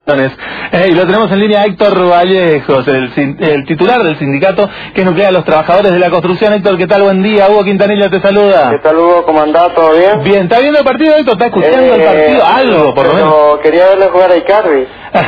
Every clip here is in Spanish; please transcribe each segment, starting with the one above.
Y lo tenemos en línea Héctor Vallejos, el titular del sindicato que nuclea a los trabajadores de la construcción. Héctor, ¿qué tal? Buen día. Hugo Quintanilla te saluda. ¿Qué tal, Hugo? ¿Cómo andás? ¿Todo bien? Bien, ¿está viendo el partido, Héctor? ¿Está escuchando el partido? Algo, por lo menos. Quería verle jugar a Icardi.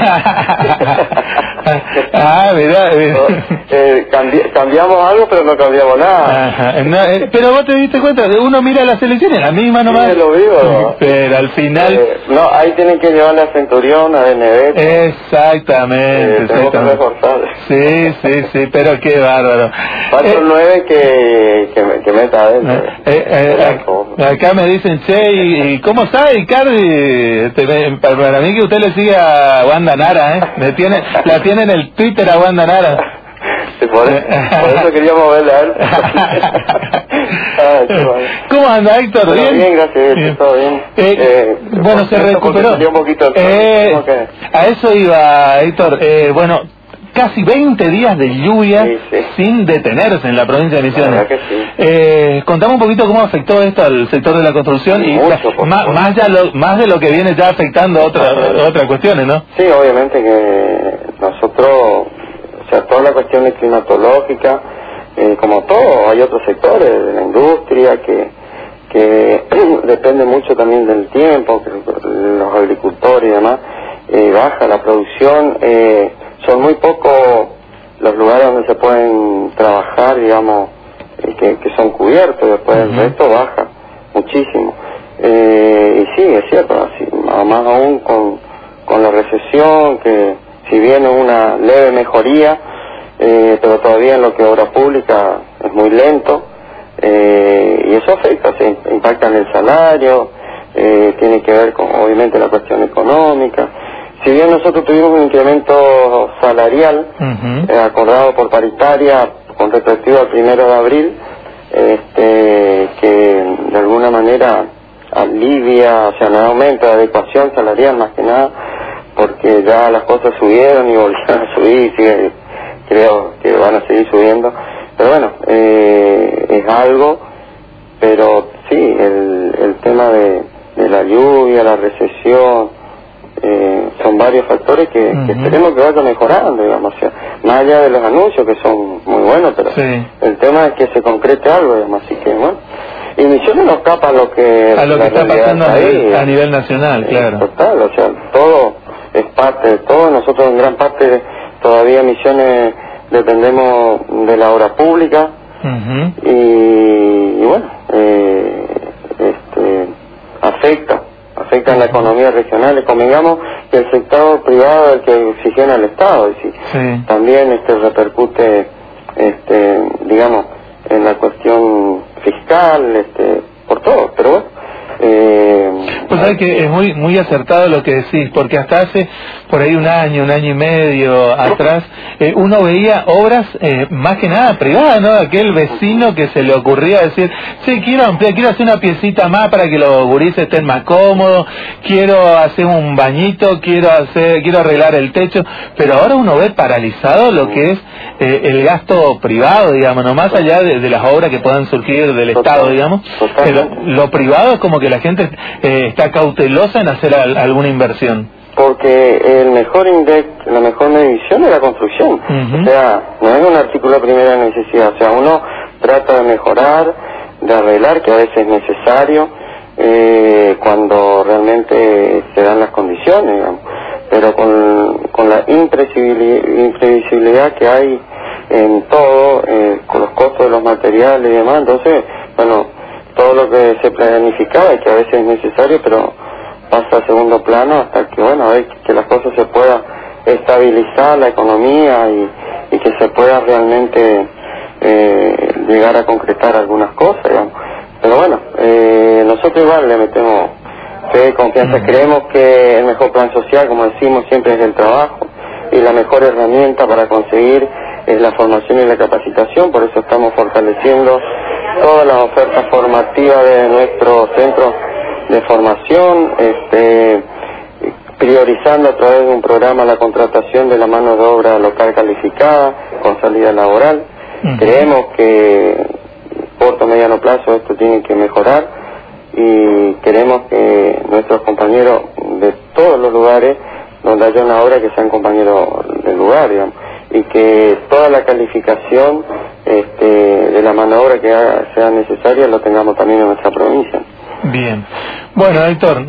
Mirá. Cambiamos algo, pero no cambiamos nada. Pero vos te diste cuenta, uno mira las elecciones, la misma nomás. Sí, lo vivo. Pero al final... no, ahí tienen que llevarle a Centurión, a DNB. Exactamente. Tenemos que reforzar. Sí, pero qué bárbaro. Falta un 9 que meta adentro. Acá me dicen, che, ¿y cómo sabe Icardi? Para mí que usted le sigue a Wanda Nara, la tiene en el Twitter a Wanda Nara. Sí, por eso queríamos verla a él. ¿Cómo anda, Héctor? Bueno, ¿Bien? Bien, gracias, todo bien. Bueno, se recuperó. Un poquito a eso iba, Héctor. Bueno, casi 20 días de lluvia sin detenerse en la provincia de Misiones. Contame un poquito cómo afectó esto al sector de la construcción y más de lo que viene ya afectando otras cuestiones, ¿no? Sí, obviamente que nosotros, o sea, toda la cuestión climatológica, como todo, hay otros sectores de la industria que depende mucho también del tiempo, que los agricultores y demás, baja la producción. Son muy pocos los lugares donde se pueden trabajar, digamos, que son cubiertos, y después el resto baja muchísimo. Y sí, es cierto, así, más aún con la recesión, que si bien es una leve mejoría, pero todavía en lo que obra pública es muy lento, y eso afecta, se impacta en el salario, tiene que ver con obviamente la cuestión económica. Si bien nosotros tuvimos un incremento salarial acordado por paritaria con retroactivo al 1 de abril, que de alguna manera alivia, o sea, no aumenta la adecuación salarial más que nada, porque ya las cosas subieron y volvieron a subir, y creo que van a seguir subiendo, pero bueno, es algo, pero sí, el tema de la lluvia, la recesión, son varios factores que esperemos que vaya mejorando, digamos, o sea, más allá de los anuncios que son muy buenos, pero el tema es que se concrete algo, digamos, así que bueno, y Misiones no escapa a lo que está pasando a nivel nacional, claro. Total, o sea, todo es parte de todo. Nosotros en gran parte todavía Misiones dependemos de la obra pública, y bueno, afecta en la economía regional. Convengamos que el sector privado es el que oxigena al Estado, y también repercute, digamos, en la cuestión fiscal, por todo, pero bueno. Pues sabes que es muy acertado lo que decís, porque hasta hace por ahí un año y medio atrás, uno veía obras más que nada privadas, ¿no? Aquel vecino que se le ocurría decir, sí, quiero ampliar, quiero hacer una piecita más para que los gurises estén más cómodos, quiero hacer un bañito, quiero arreglar el techo, pero ahora uno ve paralizado lo que es el gasto privado, digamos, no más allá de las obras que puedan surgir del Estado, digamos, pero lo privado es como que la gente está cautelosa en hacer alguna inversión. Porque el mejor index, la mejor medición es la construcción. O sea, no es un artículo de primera necesidad. O sea, uno trata de mejorar, de arreglar, que a veces es necesario, cuando realmente se dan las condiciones, digamos. Pero con la imprevisibilidad que hay en todo, con los costos de los materiales y demás, entonces, bueno, todo lo que se planificaba y que a veces es necesario, pero pasa a segundo plano hasta que, bueno, a ver que las cosas se pueda estabilizar, la economía, y que se pueda realmente llegar a concretar algunas cosas, digamos. Pero bueno, nosotros igual le metemos fe, confianza, creemos que el mejor plan social, como decimos siempre, es el trabajo, y la mejor herramienta para conseguir es la formación y la capacitación. Por eso estamos fortaleciendo todas las ofertas formativas de nuestro centro de formación, priorizando a través de un programa la contratación de la mano de obra local calificada con salida laboral. Creemos que corto o mediano plazo esto tiene que mejorar, y queremos que nuestros compañeros de todos los lugares donde haya una obra que sean compañeros del lugar, digamos, y que toda la calificación de la mano de obra que sea necesaria lo tengamos también en nuestra provincia. Bien. Bueno, Héctor,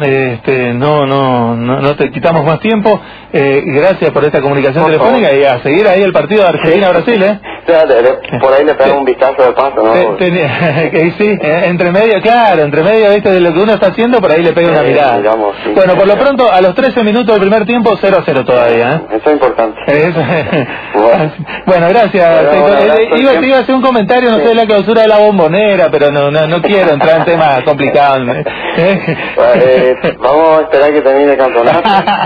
no te quitamos más tiempo. Gracias por esta comunicación telefónica y a seguir ahí el partido de Argentina-Brasil, ¿eh? Por ahí le pegamos un vistazo de paso, ¿no? Sí, entre medio, claro, entre medio, ¿viste? De lo que uno está haciendo, por ahí le pega una mirada. Digamos, sí, bueno, por lo pronto, a los 13 minutos del primer tiempo, 0-0 todavía, ¿eh? Eso es importante. Bueno, gracias. Bueno, iba a hacer un comentario, no sé, de la clausura de la Bombonera, pero no quiero entrar en temas complicados. Vamos a esperar que termine el campeonato.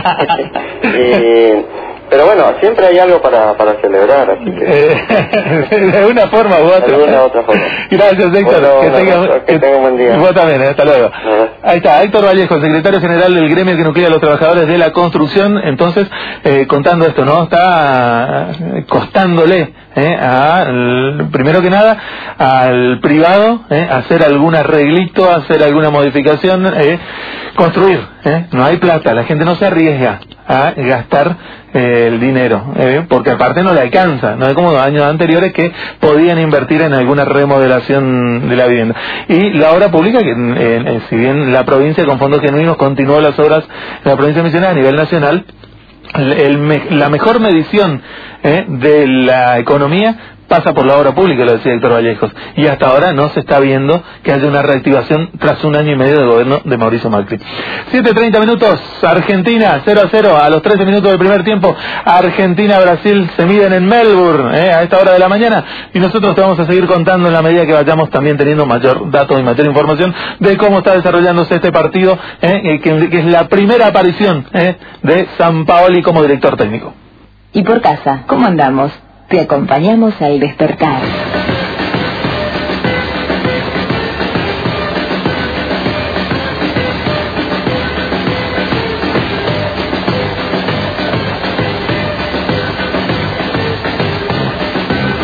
Pero bueno, siempre hay algo para celebrar, así que... de una forma u otra. De una u otra forma. Gracias, Héctor. Bueno, que tenga un buen día. Vos también, hasta luego. Ahí está, Héctor Vallejo, secretario general del gremio que nuclea a los trabajadores de la construcción, entonces, contando esto, ¿no? Está costándole, primero que nada, al privado, hacer algún arreglito, hacer alguna modificación, construir, no hay plata, la gente no se arriesga a gastar el dinero, porque aparte no le alcanza, no es como los años anteriores que podían invertir en alguna remodelación de la vivienda. Y la obra pública, que si bien la provincia con fondos genuinos continuó las obras en la provincia de Misiones a nivel nacional, la mejor medición de la economía pasa por la obra pública, lo decía Héctor Vallejos, y hasta ahora no se está viendo que haya una reactivación tras un año y medio de gobierno de Mauricio Macri. 7:30 minutos, Argentina 0-0 a los 13 minutos del primer tiempo. Argentina-Brasil se miden en Melbourne a esta hora de la mañana, y nosotros te vamos a seguir contando en la medida que vayamos también teniendo mayor datos y mayor información de cómo está desarrollándose este partido, que es la primera aparición de Sampaoli como director técnico. Y por casa, ¿cómo andamos? Te acompañamos al despertar.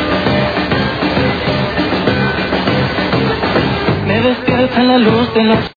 Me despierta la luz de la